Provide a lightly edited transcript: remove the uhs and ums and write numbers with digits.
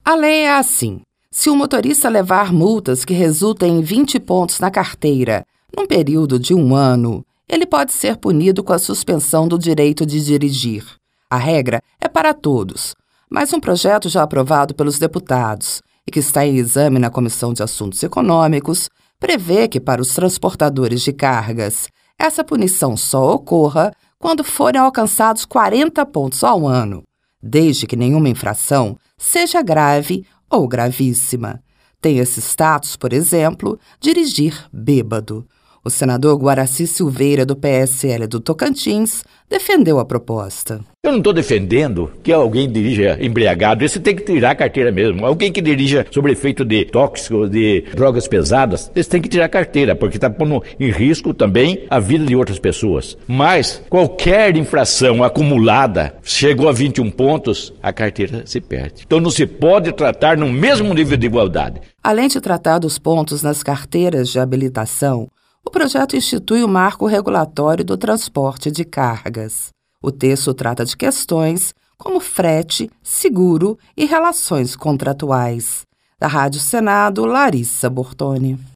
A lei é assim: se o motorista levar multas que resultem em 20 pontos na carteira num período de 1 ano, ele pode ser punido com a suspensão do direito de dirigir. A regra é para todos, mas um projeto já aprovado pelos deputados e que está em exame na Comissão de Assuntos Econômicos prevê que, para os transportadores de cargas, essa punição só ocorra quando forem alcançados 40 pontos ao ano, desde que nenhuma infração seja grave ou gravíssima. Tem esse status, por exemplo, dirigir bêbado. O senador Guaraci Silveira, do PSL do Tocantins, defendeu a proposta. Eu não estou defendendo que alguém dirija embriagado, esse tem que tirar a carteira mesmo. Alguém que dirija sob efeito de tóxicos, de drogas pesadas, esse tem que tirar a carteira, porque está pondo em risco também a vida de outras pessoas. Mas qualquer infração acumulada, chegou a 21 pontos, a carteira se perde. Então não se pode tratar no mesmo nível de igualdade. Além de tratar dos pontos nas carteiras de habilitação, o projeto institui o marco regulatório do transporte de cargas. O texto trata de questões como frete, seguro e relações contratuais. Da Rádio Senado, Larissa Bortoni.